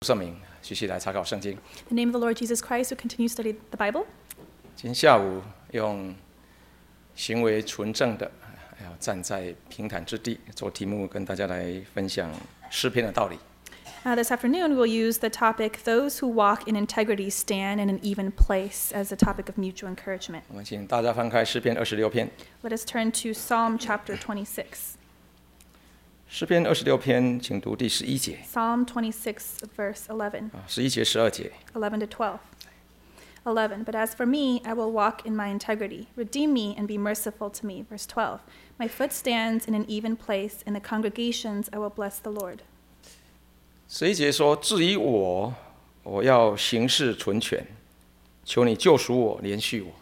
圣名，继续来查考圣经。 In the name of the Lord Jesus Christ, we continue to study the Bible. 今天下午用行为纯正的，要站在平坦之地做题目，跟大家来分享诗篇的道理。 This afternoon, we'll use the topic, Those who walk in integrity stand in an even place, as a topic of mutual encouragement. 我们请大家翻开诗篇26篇。 Let us turn to Psalm chapter 26. 诗篇26篇，请读第11节。 Psalm 26, verse 11, 11节、12节。 11 to 12. 11, but as for me, I will walk in my integrity. Redeem me and be merciful to me. Verse 12, my foot stands in an even place. In the congregations, I will bless the Lord. 11节说：“至于我，我要行事纯全，求你救赎我，怜恤我。”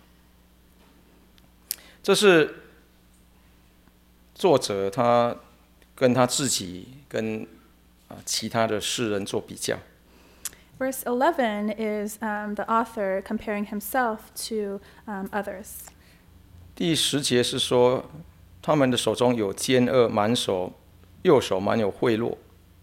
这是作者他跟他自己跟其他的世人做比较。 Verse 11 is the author comparing himself to others. 第10节是说，他们的手中有奸恶，右手满有贿赂。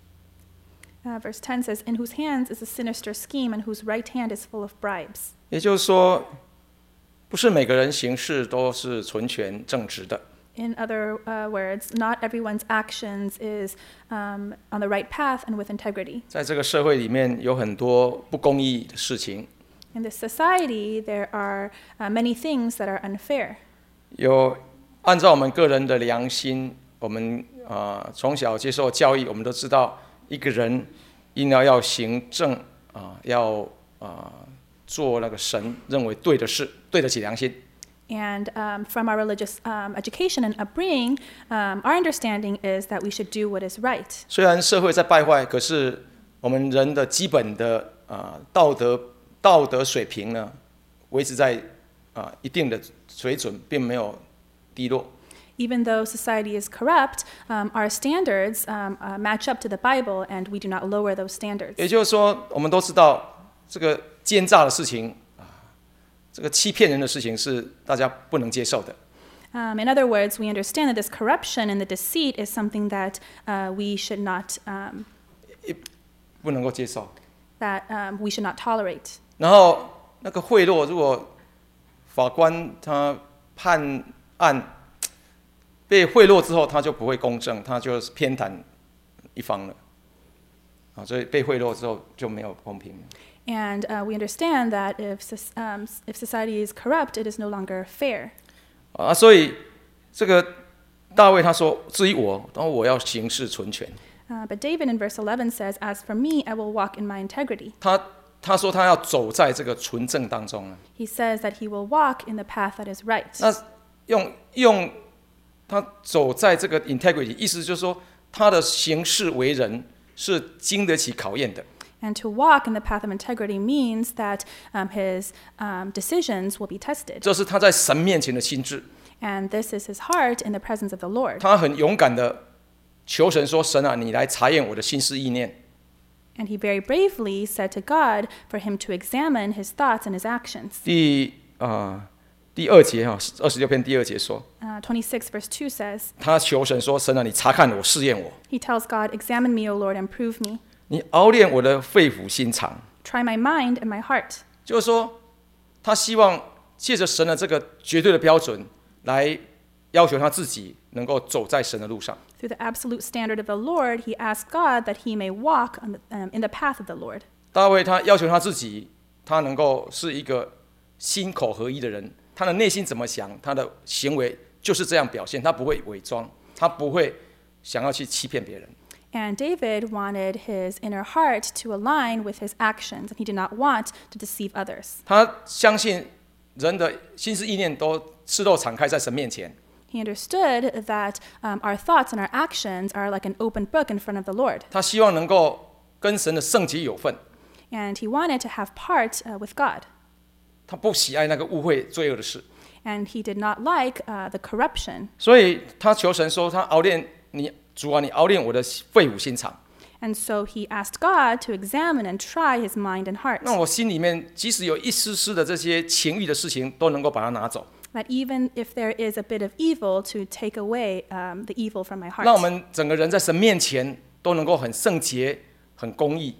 Verse 10 says, in whose hands is a sinister scheme, and whose right hand is full of bribes. 也就是说，不是每个人行事都是纯全正直的。 In other words, not everyone's actions is on the right path and with integrity. 在这个社会里面，有很多不公义的事情， In this society, there are many things that are unfair. 有按照我们个人的良心，我们从小接受教育，我们都知道，一个人应该要行正要做那个神认为对的事，对得起良心。 And from our religious education and upbringing, our understanding is that we should do what is right. 虽然社会在败坏，可是我们人的基本的道德水平呢，维持在一定的水准，并没有低落。 Even though society is corrupt, our standards match up to the Bible, and we do not lower those standards. 也就是说，我们都知道这个奸诈的事情这个欺骗人的事情是大家不能接受的。 In other words, we understand that this corruption and the deceit is something that we should not 不能够接受。 that we should not tolerate. 然后那个贿赂，如果法官他判案被贿赂之后，他就不会公正，他就是偏袒一方了。所以被贿赂之后就没有公平。 And we understand that if society is corrupt, it is no longer fair. 所以这个大卫他说：“至于我，然后我要行事纯全。” But David in verse 11 says, "As for me, I will walk in my integrity." 他说他要走在这个纯正当中。 He says that he will walk in the path that is right. 那用他走在这个 integrity， 意思就是说他的行事为人是经得起考验的。 And to walk in the path of integrity means that his decisions will be tested. 这是他在神面前的心志。 And this is his heart in the presence of the Lord. 他很勇敢的求神说：“神啊，你来查验我的心思意念。” And he very bravely said to God for him to examine his thoughts and his actions. 第2节26篇第2节说， 26 verse 2 says, 他求神说：“神啊，你查看我，试验我， he tells God, "Examine me, O Lord, and prove me. 你熬炼我的肺腑心肠。” Try my mind and my heart." 就是说，他希望借着神的这个绝对的标准，来要求他自己能够走在神的路上。 Through the absolute standard of the Lord, he asked God that he may walk in the path of the Lord. 大卫他要求他自己，他能够是一个心口合一的人，他的内心怎么想，他的行为就是这样表现，他不会伪装，他不会想要去欺骗别人。 And David wanted his inner heart to align with his actions, and he did not want to deceive others. 他相信人的心思意念都赤露敞开在神面前。 He understood that our thoughts and our actions are like an open book in front of the Lord. 他希望能够跟神的圣洁有份。 And he wanted to have part with God. 他不喜爱那个污秽罪恶的事， And he did not like the corruption. 所以他求神说：“他熬炼你，主啊，你熬炼我的肺腑心肠。” And so he asked God to examine and try his mind and heart. 那我心里面即使有一丝丝的这些情欲的事情，都能够把它拿走。 That even if there is a bit of evil, to take away the evil from my heart. 让我们整个人在神面前都能够很圣洁、很公义。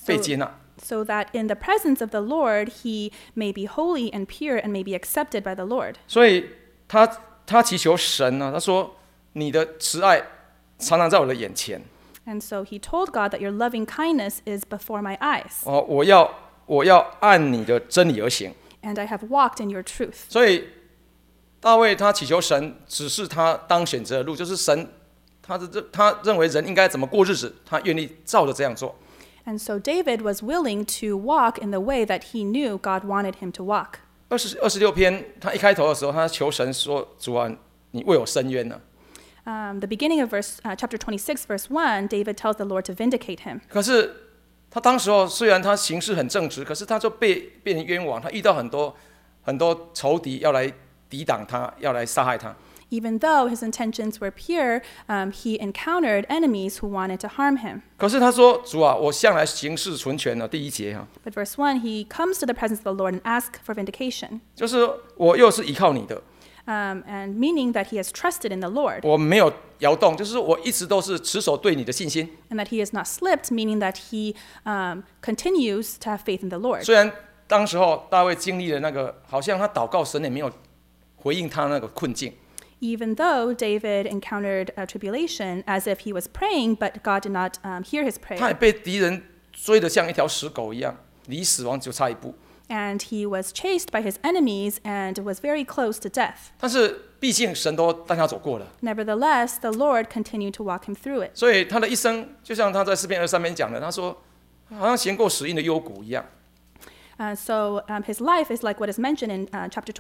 被接纳。 so that in the presence of the Lord he may be holy and pure and may be accepted by the Lord. 所以他祈求神呢，他说：“你的慈爱常常在我的眼前。 And so he told God that your loving kindness is before my eyes, 哦，我要按你的真理而行。 and I have walked in your truth. ” 所以大卫他祈求神指示他当选择的路，就是神他认为人应该怎么过日子，他愿意照着这样做。 And so David was willing to walk in the way that he knew God wanted him to walk. 26篇他一开头的时候，他求神说：“主啊，你为我伸冤了。” The beginning of chapter 26, verse 1, David tells the Lord to vindicate him. 可是他当时候虽然他行事很正直，可是他就变成冤枉，他遇到很多仇敌要来抵挡他，要来杀害他。 Even though his intentions were pure, he encountered enemies who wanted to harm him. 可是他说：“主啊，我向来行事纯全的。”第1节哈， But verse 1, he comes to the presence of the Lord and asks for vindication, 就是我又是依靠你的， and meaning that he has trusted in the Lord, 我没有摇动，就是我一直都是持守对你的信心。 and that he has not slipped, meaning that he continues to have faith in the Lord. 虽然当时候大卫经历了那个，好像他祷告神也没有回应他那个困境。 Even though David encountered a tribulation as if he was praying, but God did not hear his 他也 prayer. 被敌人追得像一条死狗一样，离死亡就差一步。 And he was chased by his enemies and was very close to death. 但是毕竟神都带他走过了， Nevertheless, the Lord continued to walk him through it. 所以他的一生就像他在诗篇23篇讲的，他说好像行过死荫的幽谷一样。 So his life is like what is mentioned in chapter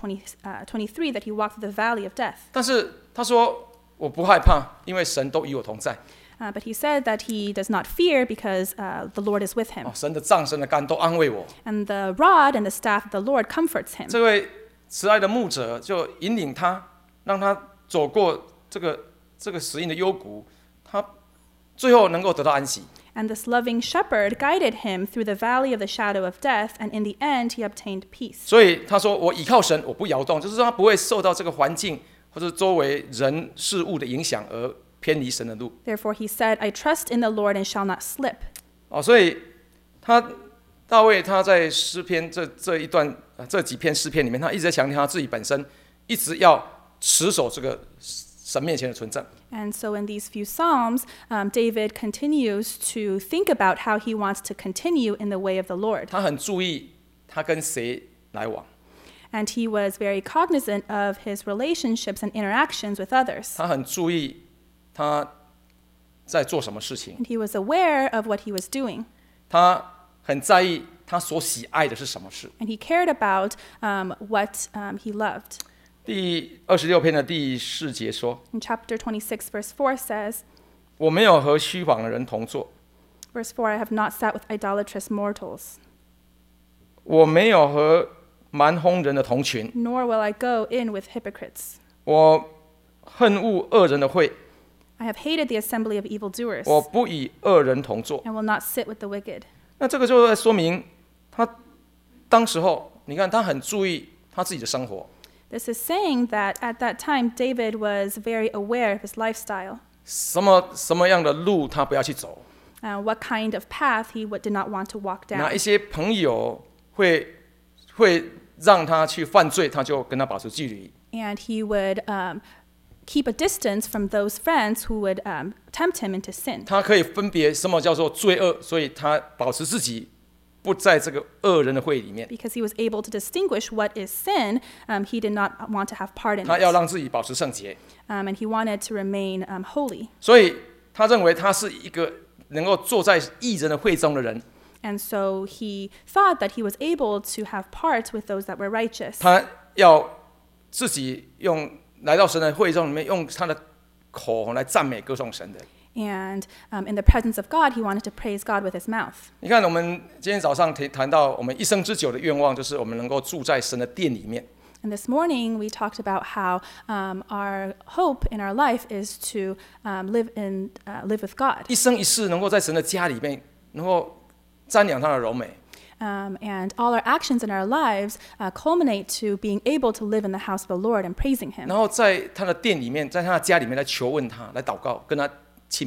23, that he walked through the valley of death. 但是他说我不害怕，因为神都与我同在。 But he said that he does not fear because the Lord is with him. 哦，神的杖、神的竿都安慰我。 And the rod and the staff of the Lord comforts him. 这位慈爱的牧者就引领他，让他走过这个死荫的幽谷，他最后能够得到安息。 And this loving shepherd guided him through the valley of the shadow of death, and in the end he obtained peace. 所以他说：“我倚靠神，我不摇动，就是说他不会受到这个环境或者周围人事物的影响而偏离神的路。 Therefore he said, I trust in the Lord and shall not slip. ” 哦，所以大卫他在诗篇这几篇诗篇里面，他一直在强调他自己本身一直要持守这个神面前的纯正。 And so in these few Psalms, David continues to think about how he wants to continue in the way of the Lord. 他很注意他跟谁来往， And he was very cognizant of his relationships and interactions with others. 他很注意他在做什么事情， And he was aware of what he was doing. 他很在意他所喜爱的是什么事。 And he cared about what he loved. 第26篇的第4节说 In chapter 26, verse 4 says,：“ 我没有和虚谎的人同坐， Verse 4, I have not sat with idolatrous mortals, 我没有和蛮哄人的同群， nor will I go in with hypocrites. 我恨恶恶人的会， I have hated the assembly of evildoers, 我不与恶人同坐。 and will not sit with the wicked. ” 那这个就在说明他当时候，你看他很注意他自己的生活， This is saying that at that time, David was very aware of his lifestyle, 什么样的路他不要去走， what kind of path he did not want to walk 哪 down. 一些朋友会让他去犯罪，他就跟他保持距离。 And he would keep a distance from those friends who would tempt him into sin. 他可以分别什么叫做罪恶，所以他保持自己不在这个恶人的会里面。 Because he was able to distinguish what is sin, he did not want to have part in 他要 it. 让自己保持圣洁， And he wanted to remain holy. 所以他认为他是一个能够坐在义人的会中的人。 And so he thought that he was able to have part with those that were righteous. 他要自己来到神的会中里面，用他的口来赞美歌颂神的。 And in the presence of God, he wanted to praise God with his mouth. 你看，我们今天早上谈到我们一生之久的愿望，就是我们能够住在神的殿里面。 And this morning, we talked about how our hope in our life is to live with God. 一生一世能够在神的家里面，能够瞻仰他的柔美。 And all our actions in our lives culminate to being able to live in the house of the Lord and praising him. 然后在他的殿里面，在他的家里面来求问他，来祷告，跟他亲密。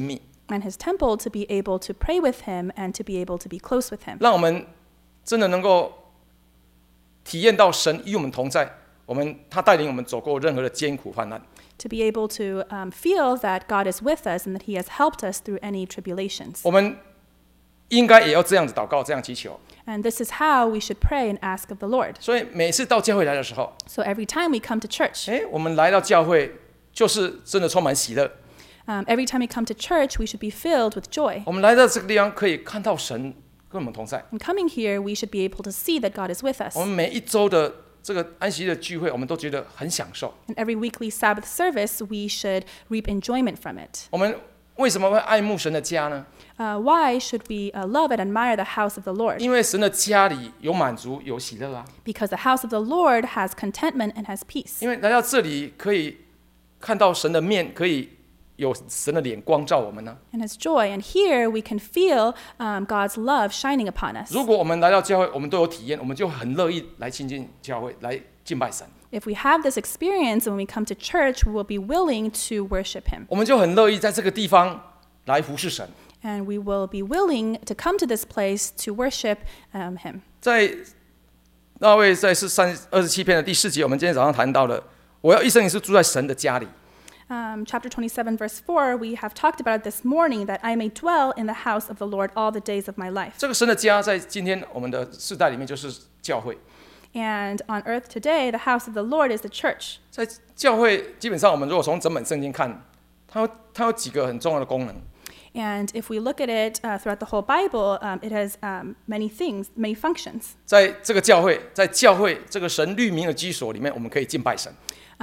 and his temple to be able to pray with him and to be able to be close with him. 让我们真的能够体验到神与我们同在，他带领我们走过任何的艰苦患难。 To be able to feel that God is with us and that he has helped us through any tribulations. 我们应该也要这样子祷告，这样祈求。 And this is how we should pray and ask of the Lord. 所以每次到教会来的时候， So every time we come to church, 我们来到教会就是真的充满喜乐。 every time we come to church, we should be filled with joy. 我们来到这个地方，可以看到神跟我们同在。 And coming here, we should be able to see that God is with us. 我们每一周的这个安息日的聚会，我们都觉得很享受。 And every weekly Sabbath service, we should reap enjoyment from it. 我们为什么会爱慕神的家呢？ Why should we love and admire the house of the Lord? 因为神的家里有满足，有喜乐啊。 Because the house of the Lord has contentment and has peace. 因为来到这里可以看到神的面，可以有神的脸光照我们呢。 And has joy. And here we can feel God's love shining upon us. 如果我们来到教会，我们都有体验，我们就很乐意来亲近教会，来敬拜神。 If we have this experience when we come to church, we will be willing to worship him. 我们就很乐意在这个地方来服侍神。 And we will be willing to come to this place to worship him. 在大卫在27篇的第4节，我们今天早上谈到了，我要一生一世住在神的家里。 Chapter 27, verse 4, we have talked about it this morning, that I may dwell in the house of the Lord all the days of my life. 这个神的家在今天我们的世代里面就是教会。 And on earth today, the house of the Lord is the church. 在教会，基本上我们如果从整本圣经看，它有几个很重要的功能。 And if we look at it throughout the whole Bible, it has many things, many functions. 在这个教会，在教会这个神律名的居所里面，我们可以敬拜神。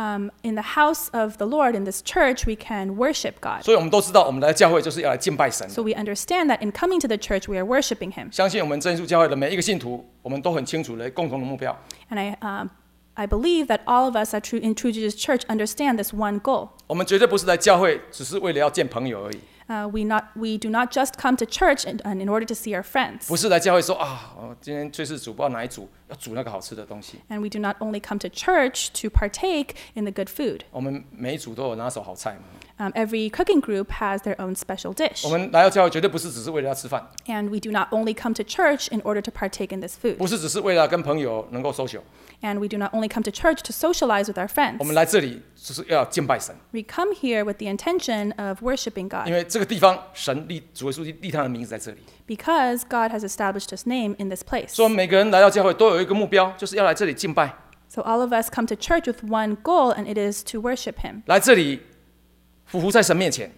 In the house of the Lord, in this church, we can worship God. 所以我们都知道，我们来教会就是要来敬拜神。 So we understand that in coming to the church, we are worshiping Him. 相信我们真耶稣教会的每一个信徒，我们都很清楚的共同的目标。 And I believe that all of us in True Jesus Church understand this one goal. 我们绝对不是来教会只是为了要见朋友而已。 We do not just come to church in order to see our friends. 不是来教会说啊，今天炊事组不知道哪一组要煮那个好吃的东西。 And we do not only come to church to partake in the good food. 我们每一组都有拿手好菜嘛。 Every cooking group has their own special dish. 我们来到教会绝对不是只是为了要吃饭， And we do not only come to church in order to partake in this food. 不是只是为了跟朋友能够 social。 And we do not only come to church to socialize with our friends. 我们来这里就是要敬拜神， We come here with the intention of worshiping 因 God 为这个地方神主耶稣立他的名字在这里。 because God has established His name in this place. 所以每个人来到教会都有一个目标，就是要来这里敬拜， So all of us come to church with one goal, and it is to worship Him. 来这里匍匐在神面前，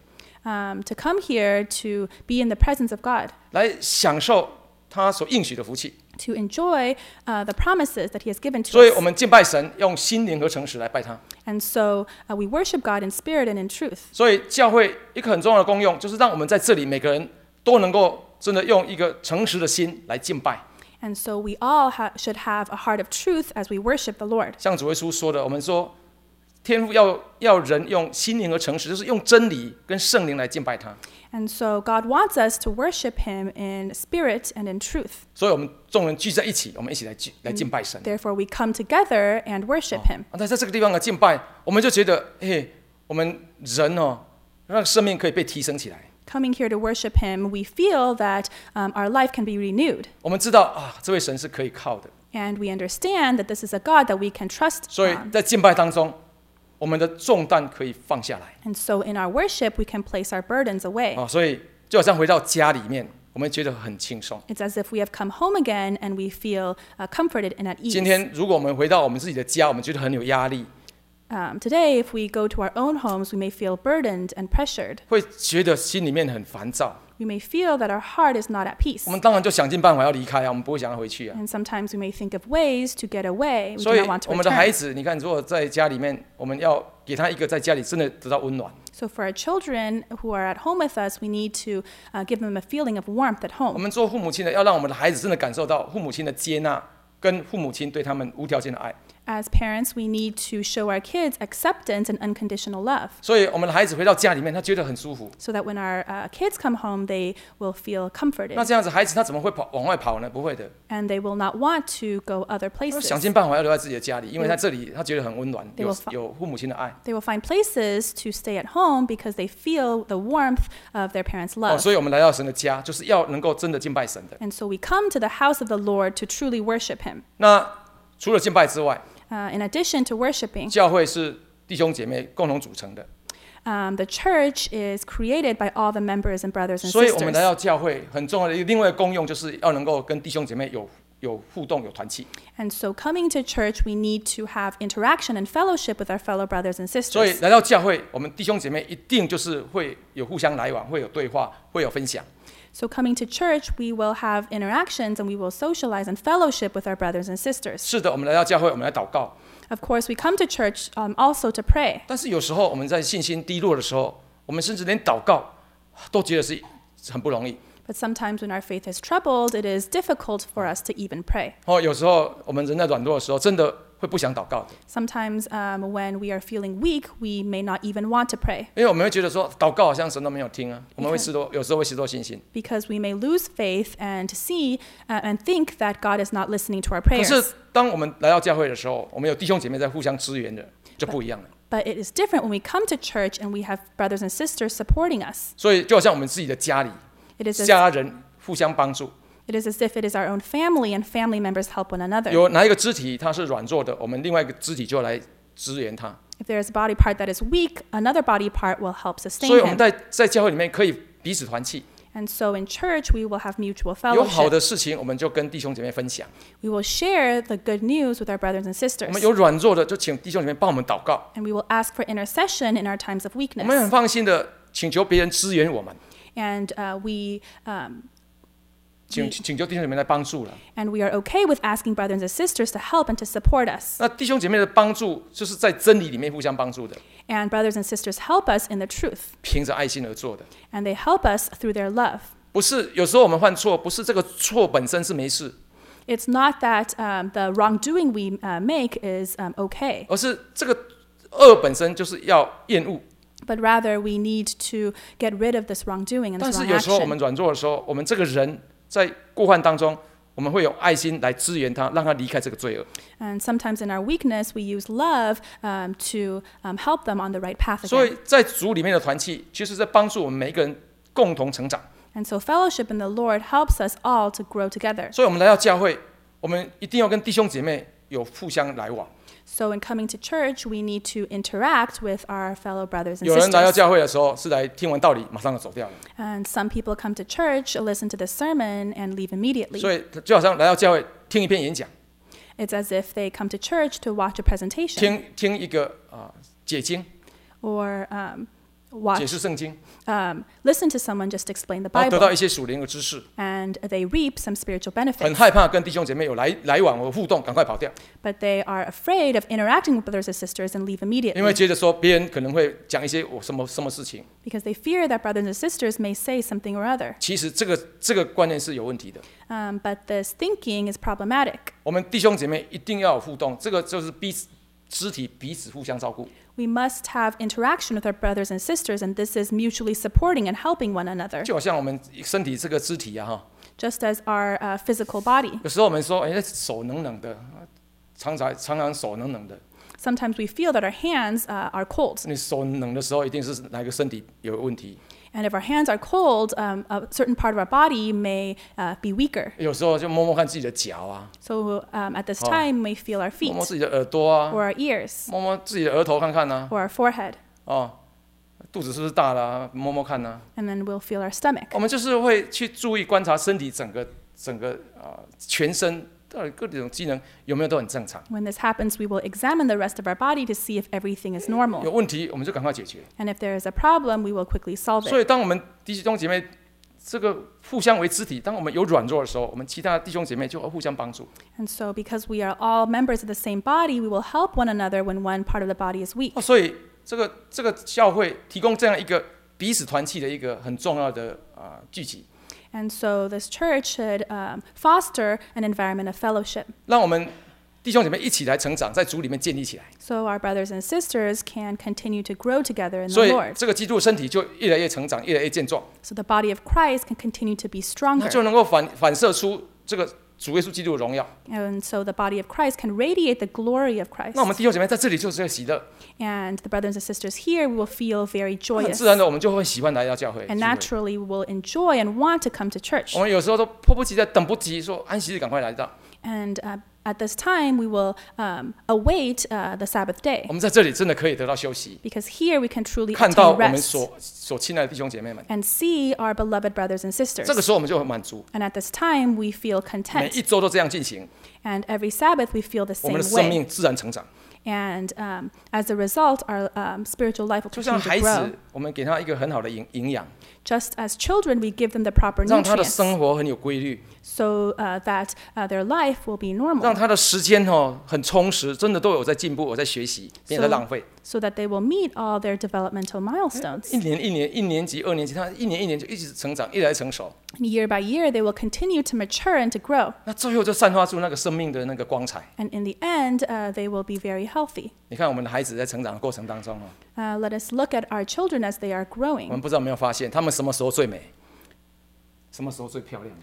To come here to be in the presence of God, 来享受他所应许的福气。 to enjoy the promises that He has given to 所以我 us. 们敬拜神，用心灵和诚实来拜他。 And so we worship God in spirit and in truth. 所以教会一个很重要的功用，就是让我们在这里每个人都能够真的用一个诚实的心来敬拜。 And so we all should have a heart of truth as we worship the Lord. 像主耶稣说的，我们说天父要人用心灵和诚实，就是用真理跟圣灵来敬拜他。 And so God wants us to worship Him in spirit and in truth. 所以我们众人聚在一起，我们一起来敬拜神。 Therefore, we come together and worship Him. 在这个地方的敬拜，我们就觉得，我们人让生命可以被提升起来。 Coming here to worship Him, we feel that our life can be renewed. 我们知道啊，这位神是可以靠的。 And we understand that this is a God that we can trust 所以 on. 在敬拜当中，我们的重担可以放下来。 And so in our worship, we can place our burdens away. 所以就好像回到家里面，我们觉得很轻松。 It's as if we have come home again and we feel comforted and at 今 ease. 天如果我们回到我们自己的家，我们觉得很有压力， Today, if we go to our own homes, we may feel burdened and pressured. 会觉得心里面很烦躁。 We may feel that our heart is not at peace. 我们当然就想尽办法要离开啊，我们不会想要回去啊。 And sometimes we may think of ways to get away. We 所 do 以 not want to 我们的孩 return. 子，你看，如果在家里面，我们要给他一个在家里真的得到温暖。 So for our children who are at home with us, we need to give them a feeling of warmth at 我 home. 们做父母亲的，要让我们的孩子真的感受到父母亲的接纳，跟父母亲对他们无条件的爱。 As parents, we need to show our kids acceptance and unconditional love, 所以我们的孩子回到家里面，他觉得很舒服。 so that when our kids come home, they will feel comforted 那这样子，孩子他怎么会往外跑呢？不会的， and they will not want to go other 他 places. 想尽办法要留在自己的家里，因为在这里他觉得很温暖， They will 有父母亲的爱。 They will find places to stay at home because they feel the warmth of their parents' love. 所以我们来到神的家，就是要能够真的敬拜神的。 And so we come to the house of the Lord to truly worship Him. 那除了敬拜之外， In addition to worshiping, 教会是弟兄姐妹共同组成的， the church is created by all the members and brothers and 所以我们来 sisters. 到教会很重要的另外一个功用，就是要能够跟弟兄姐妹有互动、有团契。 And so coming to church, we need to have interaction and fellowship with our fellow brothers and 所以 sisters. 来到教会，我们弟兄姐妹一定就是会有互相来往，会有对话，会有分享。 So coming to church, we will have interactions and we will socialize and fellowship with our brothers and sisters. 是的，我们来到教会，我们来祷告。 Of course, we come to church also to pray. 但是有时候我们在信心低落的时候，我们甚至连祷告都觉得是很不容易。 But sometimes when our faith is troubled, it is difficult for us to even pray. 有时候我们人在软弱的时候，真的会不想祷告的， Sometimes when we are feeling weak, we may not even want to pray 因为我们会觉得说祷告好像神都没有听啊，我们会有时候会失落信心。 because we may lose faith and see and think that God is not listening to our 可 prayers. 是当我们来到教会的时候，我们有弟兄姐妹在互相支援的，就不一样了。 But it is different when we come to church and we have brothers and sisters supporting us. 所以就好像我们自己的家里， It is as 家人互相帮助。 It is as if it is our own family and family members help one another. 有哪一个肢体它是软弱的，我们另外一个肢体就来支援它。 If there is a body part that is weak, another body part will help 所 sustain 以我们 him. 在教会里面可以彼此团契， And so in church, we will have mutual 有好 fellowship. 的事情我们就跟弟兄姐妹分享， We will share the good news with our brothers and 我 sisters. 们有软弱的就请弟兄姐妹帮我们祷告， And we will ask for intercession in our times of 我们 weakness. 很放心的请求别人支援我们， And we 请求弟兄姐妹来帮助了。 and we are okay with asking brothers and sisters to help and to support us. 那弟兄姐妹的帮助就是在真理里面互相帮助的， And brothers and sisters help us in the truth. 凭着爱心而做的。 And they help us through their love. 不是有时候我们犯错，不是这个错本身是没事， It's not that the wrongdoing we make is okay, 而是这个恶本身就是要厌恶。 but rather we need to get rid of this wrongdoing and 但 this 是 wrong 有时候我 action. 们软弱的时候，我们这个人在过患当中，我们会有爱心来支援他，让他离开这个罪恶。 And sometimes in our weakness, we use love to help them on the right path 所 again. 以在主里面的团契，其实在帮助我们每一个人共同成长。 And so fellowship in the Lord helps us all to grow together. 所以我们来到教会，我们一定要跟弟兄姐妹有互相来往。 So in coming to church, we need to interact with our fellow brothers and 有人来到 sisters. 教会的时候，是来听完道理，马上就走掉了。 And some people come to church, listen to the sermon, and leave immediately. 所以就好像来到教会听一篇演讲， It's as if they come to church to watch a presentation 听一个解经， or 解 watch 释圣经， listen to someone just explain the 然后得到 Bible, 一些属灵的知识。 and they reap some spiritual 很 benefits. 害怕跟弟兄姐妹有来往和互动，赶快跑掉， But they are afraid of interacting with brothers and sisters and leave 因为 immediately 接着说别人可能会讲一些什么事情。 because they fear that brothers and sisters may say something or other. 其实这个观念是有问题的。 But this thinking is problematic. 我们弟兄姐妹一定要有互动，这个就是肢体彼此互相照顾。 We must have interaction with our brothers and sisters, and this is mutually supporting and helping one another, 就好像我们身体这个肢体啊， just as our physical body. 有时候我们说，哎，手冷冷的，常常手冷冷的。 Sometimes we feel that our hands are cold, 你手冷的时候，一定是哪个身体有问题。 and if our hands are cold, a certain part of our body may be weaker. 有时候就摸摸看自己的脚啊， So at this time, we feel our 摸摸 feet 自己的耳朵啊， or our ears 摸摸自己的额头看看呐， or our forehead, 肚子是不是大了啊，摸摸看呐。 and then we'll feel our stomach. 我们就是会去注意观察身体整个全身到底各种机能有没有都很正常。 When this happens, we will examine the rest of our body to see if everything is 有 normal. 问题我们就赶快解决。 And if there is a problem, we will quickly solve 所 it. 以当我们弟兄姐妹这个互相为肢体，当我们有软弱的时候，我们其他的弟兄姐妹就会互相帮助。 And so, because we are all members of the same body, we will help one another when one part of the body is weak. 所以这个教会提供这样一个彼此团契的一个很重要的聚集， And so, this church should foster an environment of fellowship, 让我们弟兄姐妹一起来成长，在主里面建立起来。 So our brothers and sisters can continue to grow together in 所 the 以 Lord. 这个基督的身体就越来越成长，越来越健壮， So the body of Christ can continue to be 它 stronger. 就能够反射出这个主耶稣基督的荣耀。 And so the body of Christ can radiate the glory of Christ. 那我们弟兄姐妹在这里就是在喜乐， And the brothers and sisters here will feel very 很 joyous. 自然的我们就会喜欢来到教会。 And 聚会 naturally, we will enjoy and want to come to church. 我们有时候都迫不及待、等不及，说安息日赶快来到。 And at this time, we will await the Sabbath day. 我们在这里真的可以得到休息， Because here we can truly 看到 obtain 我们 rest 所亲爱的弟兄姐妹们， and see our beloved brothers and sisters. 这个时候我们就很满足。 And at this time, we feel 每 content. 一周都这样进行， And every Sabbath, we feel the 我们 same 的生 way. 命自然成长。 And as a result, our spiritual life will 就像 continue 孩 to grow. 子，我们给他一个很好的营养， Just as children, we give them the proper 让他的 nutrients 生活很有规律， so that their life will be 让 normal, 他的时间很充实，真的都有在进步，有在学习，没有在浪费。 so that they will meet all their developmental milestones. 一年级、2年级，他一年就一直成长，一直在成熟。 And year by year, they will continue to mature and to grow. 那最后就散发出那个生命的那个光彩。 And in the end, they will be very healthy. 你看我们的孩子在成长的过程当中 Let us look at our children as they are 我 growing. 们不知道有没有发现，他们什么时候最美，什么时候最漂亮？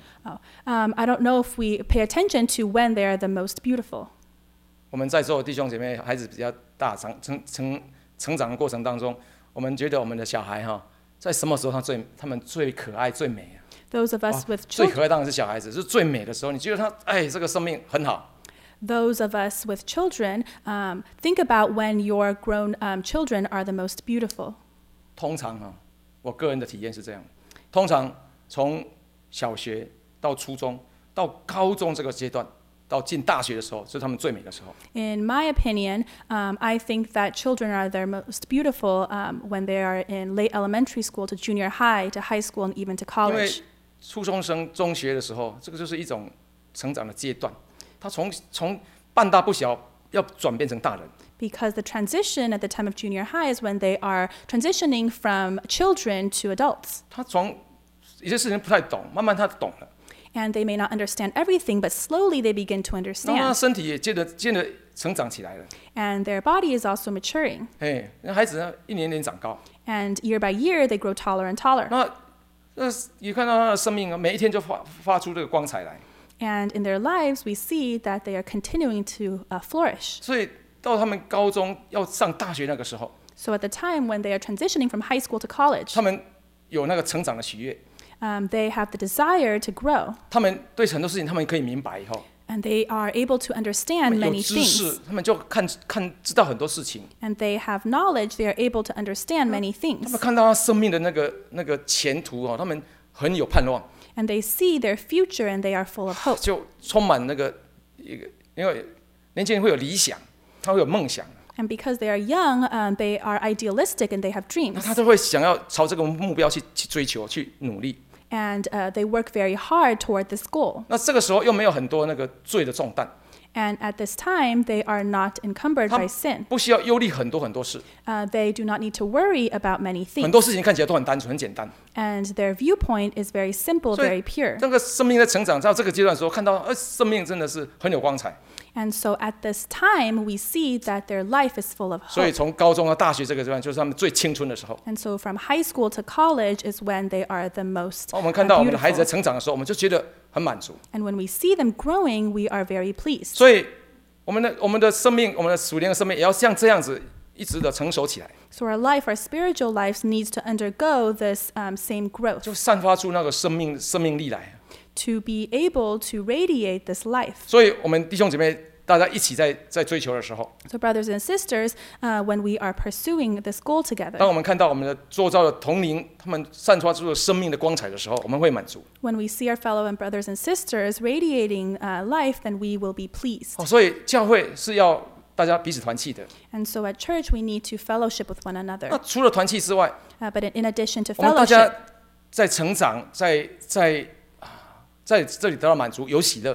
I don't know if we pay attention to when they are the most beautiful. 我们在座的弟兄姐妹，孩子比较大，成长的过程当中，我们觉得我们的小孩在什么时候他们最可爱、最美？ Those of us with 最 children, 可爱当然是小孩子，是最美的时候。你觉得他这个生命很好。 those of us with children, think about when your grown children are the most beautiful. 通常我个人的体验是这样，通常从小学到初中到高中这个阶段，到进大学的时候，是他们最美的时候。 In my opinion, I think that children are their most beautiful when they are in late elementary school to junior high to high school and even to 因为 college. 初中生、中学的时候，这个就是一种成长的阶段，他从半大不小要转变成大人。 Because the transition at the time of junior high is when they are transitioning from children to adults. 他从一些事情不太懂，慢慢他懂了， And they may not understand everything, but slowly they begin to 然后他 understand. 身体也渐着成长起来了。 And their body is also maturing. 那孩子呢，一年年长高， And year by year, they grow taller and taller. 那你看到他的生命每一天就发出这个光彩来。 And in their lives, we see that they are continuing to flourish. 所以到他们高中要上大学那个时候， So at the time when they are transitioning from high school to college, 他们有那个成长的喜悦， they have the desire to grow. 他们对很多事情他们可以明白以后， And they are able to 他 understand 们有 many 知 things. 识，他们就知道很多事情。 And they have knowledge, they are able to understand many 他 things. 们看到他生命的那个前途他们很有盼望， And they see their future and they are full of hope. 就充满因为年轻人会有理想，他会有梦想， And because they are young, they are idealistic and they have 那 dreams. 他都会想要朝这个目标去追求、去努力。 And they work very hard toward this goal. 那这个时候又没有很多那个罪的重担， And at this time, they are not encumbered by sin. 不需要忧虑很多事， They do not need to worry about many 很 things. 多事情看起来都很单纯、很简单。 And their viewpoint is very simple, 所以 very pure. 那个生命在成长到这个阶段的时候，看到生命真的是很有光彩。 And so at this time, we see that their life is full of 所以 hope. 从高中到大学这个阶段，就是他们最青春的时候。 And so from high school to college is when they are the most 我们看到我们的孩子在 beautiful. 成长的时候，我们就觉得很满足。 And when we see them growing, we are very pleased. 所以我们的生命，我们的属灵的生命，也要像这样子一直的成熟起来， So our life, our spiritual lives needs to undergo this same growth 就散发出那个生命力来。 to be able to radiate this life. 所以，我们弟兄姐妹大家一起在追求的时候， So brothers and sisters, when we are pursuing this goal 当 together, 我们看到我们的周遭的同龄，他们散发出了生命的光彩的时候，我们会满足。 when we see our fellow and brothers and sisters radiating life, then we will be pleased. 所以教会是要大家彼此团契的。 And so at church, we need to fellowship with one 那 another. 除了团契之外， But in addition to 我们大家 fellowship, 在成长，在这里得到满足，有喜乐。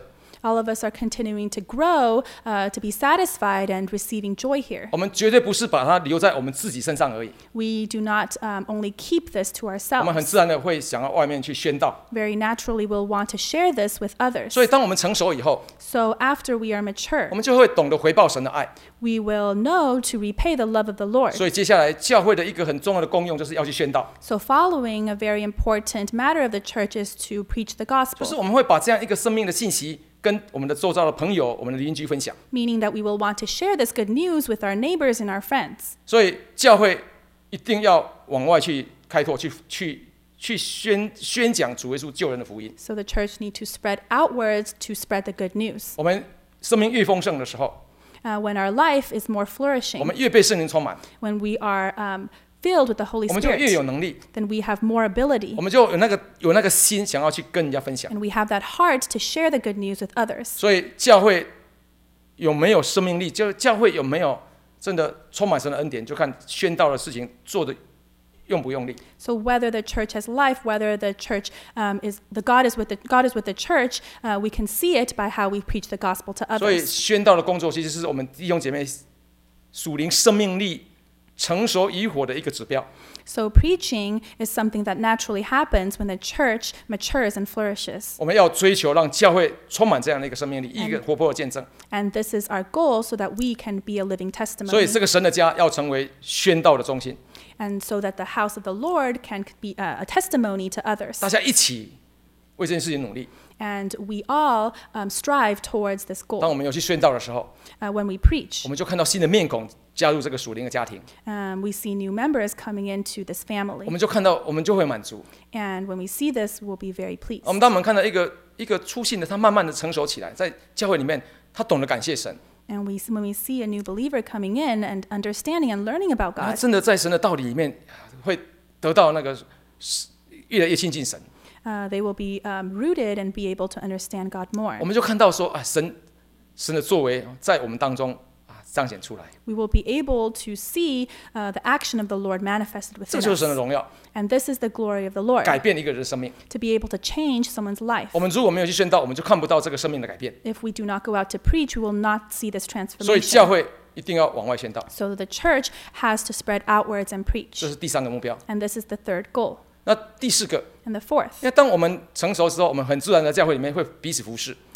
All of us are continuing to grow, to be satisfied and receiving joy here. 我们绝对不是把它留在我们自己身上而已， We do not only keep this to 我们很 ourselves. 自然的会想要外面去宣道。 Very naturally, we'll want to share this with others. 所以当我们成熟以后， So after we are mature, 我们就会懂得回报神的爱。 we will know to repay the love of the Lord. 所以接下来教会的一个很重要的功用就是要去宣道， So following a very important matter of the church is to preach the 就是 gospel, 我们会把这样一个生命的信息跟我们的周遭的朋友、我们的邻居分享。 meaning that we will want to share this good news with our neighbors and our friends. 所以教会一定要往外去开拓，去宣讲主耶稣救人的福音。 So the church need to spread outwards to spread the good news. 我们生命越丰盛的时候， When our life is more 我 flourishing, 们越被圣灵充满， when we are filled with the Holy 我们就越 Spirit, 有能力， then we have more ability, 我们就有那个心想要去跟人家分享。 and we have that heart to share the good news with others. 所以教会有没有生命力，就教会有没有真的充满神的恩典，就看宣道的事情做的用不用力。 So whether the church has life, whether the church God is with the church, we can see it by how we preach the gospel to 所以 others. 宣道的工作其实是我们弟兄姐妹属灵生命力成熟与否的一个指标。 So preaching is something that naturally happens when the church matures and flourishes. 我们要追求让教会充满这样的一个生命力，一个活泼的见证。 And this is our goal so that we can be a living 所以 testimony. 这个神的家要成为宣道的中心， And so that the house of the Lord can be a testimony to others. 大家一起为这件事情努力。 And we all strive towards this 当 goal. 我们有去宣道的时候， When we preach, 我们就看到新的面孔加入这个属灵的家庭， we see new members coming into this 我 family. 们就看到我们就会满足。 And when we see this, we'll be very pleased. 当我们看到一个初信的，他慢慢的成熟起来，在教会里面，他懂得感谢神， And when we see a new believer coming in and understanding and learning about 他 God, 真的在神的道理里面会得到那个越来越亲近神。 they will be rooted and be able to understand God more. 我们就看到说啊，神的作为在我们当中彰显出来， We will be able to see the action of the Lord manifested 这 within 就是神的 us. 荣耀， And this is the glory of the Lord, 改变一个人的生命。 to be able to change someone's life. 我们如果没有去宣道，我们就看不到这个生命的改变。 If we do not go out to preach, we will not see this 所以教 transformation. 会一定要往外宣道， So the church has to spread outwards and 这 preach. 是第三个目标。 And this is the third goal. 那第四个， And the fourth, 因为当我们成熟之后，我们很自然的教会里面会彼此服侍。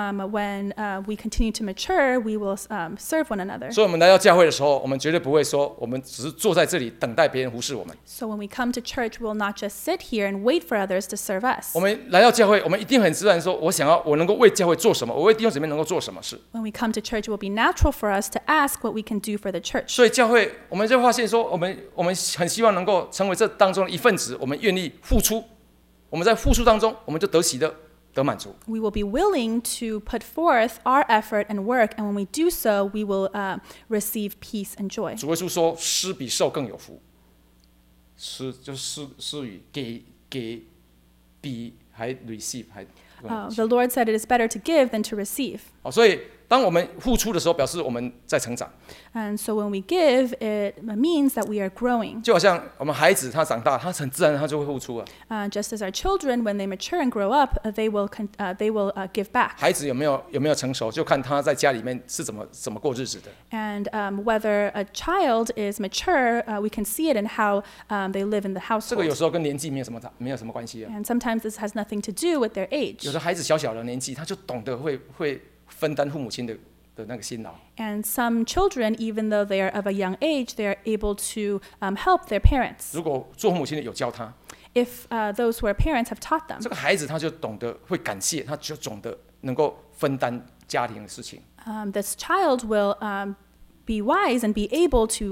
when we continue to mature, we will serve one another. 所以我们来到教会的时候，我们绝对不会说我们只是坐在这里等待别人服侍我们。 So when we come to church, we will not just sit here and wait for others to serve us. 我们来到教会，我们一定很自然说，我能够为教会做什么，我为弟兄姊妹能够做什么事。 When we come to church, it will be natural for us to ask what we can do for the church. 所以教会，我们就发现说，我们很希望能够成为这当中的一份子，我们愿意付出。我们在付出当中，我们就得喜乐，得满足。 We will be willing to put forth our effort and work, and when we do so, we will receive peace and joy. 主耶稣说，施比受更有福。施就是施予，给比还 receive 还。 The Lord said it is better to give than to receive. 所以当我们付出的时候，表示我们在成长。 And so when we give, it means that we are growing. 就好像我们孩子他长大，他很自然他就会付出啊。 Just as our children, when they mature and grow up, they will give back. 孩子有没有成熟，就看他在家里面是怎么过日子的。 And whether a child is mature, we can see it in how they live in the 这个有 household. 时候跟年纪没有什么关系啊。 And sometimes this has nothing to do with their age. 有的孩子小的年纪，他就懂得会分担父母亲的那个辛劳。 And some children, even though they are of a young age, they are able to help their parents. 如果做父母亲的有教他， If those who are parents have taught them, 这个孩子他就懂得会感谢，他就懂得能够分担家庭的事情。 this child will be wise and be able to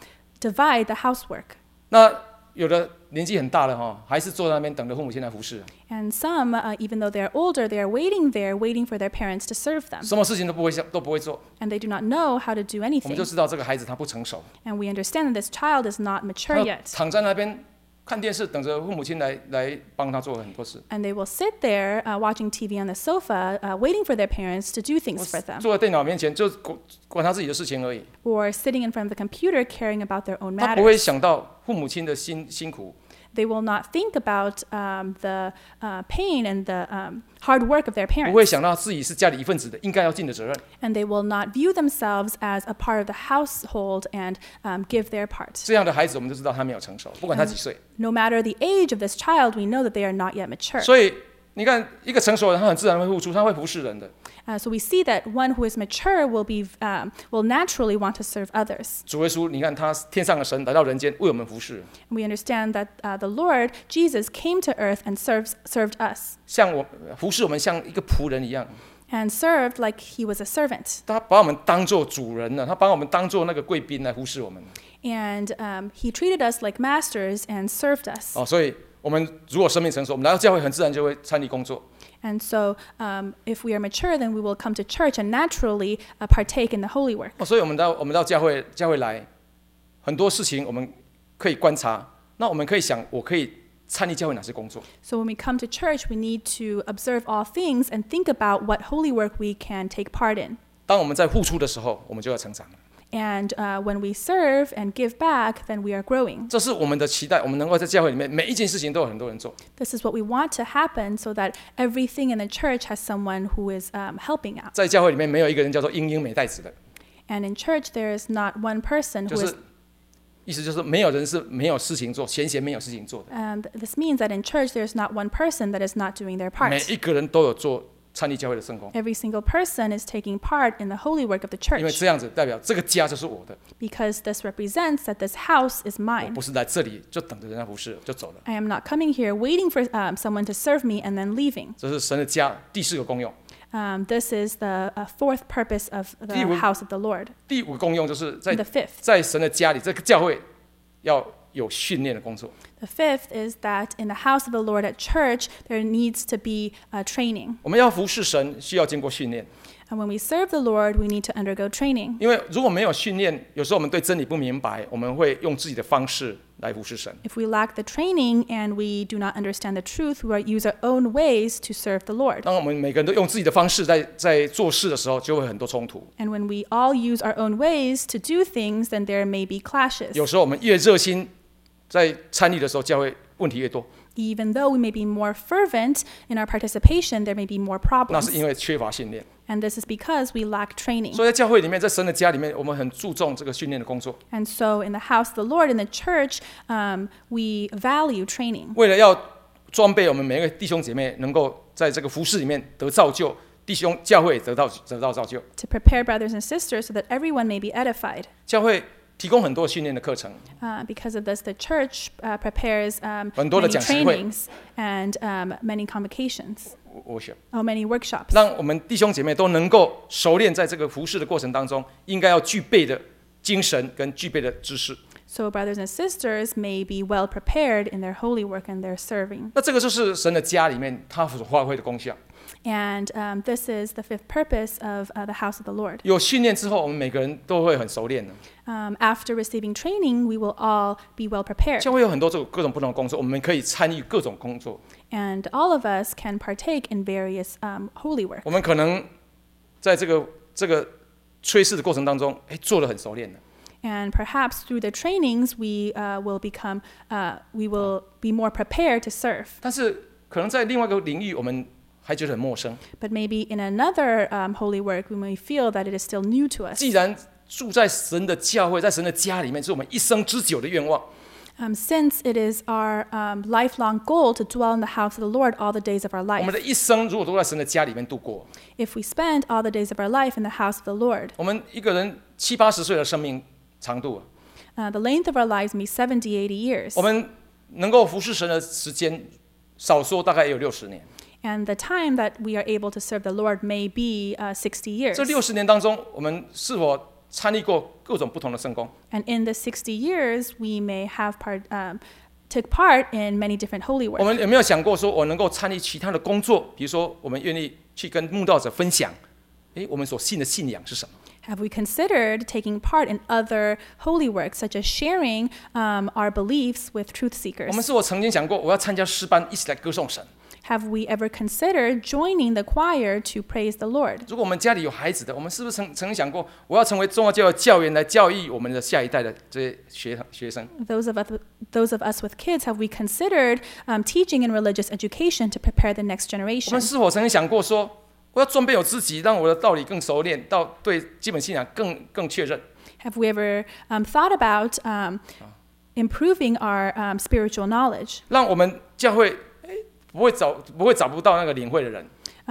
divide the housework. 那有的年纪很大了哈，还是坐在那边等着父母亲来服侍， And some, even though they are older, they are waiting there, waiting for their parents to serve them. 什么事情都不会做。 And they do not know how to do 我们 anything. 就知道这个孩子他不成熟， And we understand that this child is not 他 mature 就 yet. 躺在那边看电视，等着父母亲来帮他做很多事。 And they will sit there watching TV on the sofa, waiting for their parents to do things for them. 坐在电脑面前就管他自己的事情而已， Or sitting in front of the computer caring about their own 他不会 matters. 想到父母亲的辛苦。 They will not think about the pain and the hard work of their 不会 parents. 想到自己是家里一份子的，应该要尽的责任。 And they will not view themselves as a part of the household and give their part. 这样的孩子，我们就知道他没有成熟，不管他几岁。 No matter the age of this child, we know that they are not yet mature. 所以你看，一个成熟人，他很自然会付出，他会服侍人的。 So we see that one who is mature will naturally want to serve others. 主耶稣，你看他天上的神来到人间，为我们服侍， We understand that the Lord Jesus came to earth and served us 像我服侍我们像一个仆人一样。 and served like he was a servant. 他把我们当做主人了，他把我们当做那个贵宾来服侍我们。 And he treated us like masters and served us. 所以我们如果生命成熟，我们来到教会很自然就会参与工作。 And so if we are mature, then we will come to church and naturally partake in the holy work. 所以我们到教会来，很多事情我们可以观察，那我们可以想，我可以参与教会哪些工作？ So when we come to church, we need to observe all things and think about what holy work we can take part in. 当我们在付出的时候，我们就要成长了。 And when we serve and give back, then we are growing. 这是我们的期待，我们能够在教会里面每一件事情都有很多人做。 This is what we want to happen so that everything in the church has someone who is helping out. 在教会里面没有一个人叫做英美代子的， And in church, there is not one person 就 who 是 is. 意思就是没有人是没有事情做，闲没有事情做的。 And this means that in church, there is not one person that is not doing their 每 part. 一个人都有做参与教会的圣工， Every single person is taking part in the holy work of the 因为 church 这样子代表这个家就是我的， because this represents that this house is 我 mine. 不是来这里就等着人家服侍就走了。 I am not coming here waiting for someone to serve me and then leaving. 这是神的家第四个功用。 This is the fourth purpose of the house of the Lord. 第五个功用就是在 The fifth. 在神的家里，这个教会要有训练的工作。 The fifth is that in the house of the Lord at church, there needs to be training. 我们要服侍神，需要经过训练。 And when we serve the Lord, we need to undergo training. 因为如果没有训练，有时候我们对真理不明白，我们会用自己的方式来服侍神。 If we lack the training and we do not understand the truth, we will use our own ways to serve the Lord. 当我们每个人都用自己的方式在做事的时候，就会很多冲突。 And when we all use our own ways to do things, then there may be clashes. 有时候我们越热心，在参与的时候，教会问题越多。 Even though we may be more fervent in our participation, there may be more 那 problems. 是因为缺乏训练。 And this is because we lack training. 所以在教会里面，在神的家里面，我们很注重这个训练的工作。 And so in the house of the Lord, in the church, we value training. 为了要装备我们每一个弟兄姐妹，能够在这个服事里面得造就，弟兄教会得到造就。 To prepare brothers and sisters so that everyone may be edified. 教会提供很多训练的课程， Because of this, the church prepares 很多的 many 讲习会 trainings and many convocations, worship， many workshops. 让我们弟兄姐妹都能够熟练在这个服事的过程当中，应该要具备的精神跟具备的知识。 So brothers and sisters may be well prepared in their holy work and their serving. 那这个就是神的家里面他所发挥的功效。 And this is the fifth purpose of the house of the Lord. 有训练之后，我们每个人都会很熟练的。 After receiving training, we will all be well prepared. 教会有很多各种不同的工作，我们可以参与各种工作。 And all of us can partake in various holy work. 我们可能在这个炊事的过程当中，做得很熟练的。 And perhaps through the trainings, we will be more prepared to serve. 但是可能在另外一个领域，我们还觉得很陌生。 But maybe in another holy work, we may feel that it is still new to us. 既然住在神的教会，在神的家里面，是我们一生之久的愿望。 Since it is our lifelong goal to dwell in the house of the Lord all the days of our 我们 life. 的一生如果都在神的家里面度过， If we spend all the days of our life in the house of the Lord, 我们一个人70、80岁的生命长度， the length of our lives may be 70, 80 years. 我们能够服侍神的时间，少说大概也有60年。 And the time that we are able to serve the Lord may be 60 years. 这60年当中，我们是否参与过各种不同的圣工？ And in the 60 years, we may have took part in many different holy 我 work. 们有没有想过说，我能够参与其他的工作？比如说，我们愿意去跟慕道者分享，我们所信的信仰是什么？ Have we considered taking part in other holy works, such as sharing our beliefs with truth 我们 seekers? 是否曾经想过，我要参加诗班，一起来歌颂神？ Have we ever considered joining the choir to praise the Lord? 如果我们家里有孩子的，我们是不是曾想过，我要成为宗教教育教员来教育我们的下一代的这些学生？ Those of us with kids, have we considered teaching in religious education to prepare the next 我 generation? 们是否曾经想过说，我要装备我自己，让我的道理更熟练，到对基本信仰更确认？ Have we ever thought about improving our spiritual knowledge 让我们教会不会找不到那个领会的人。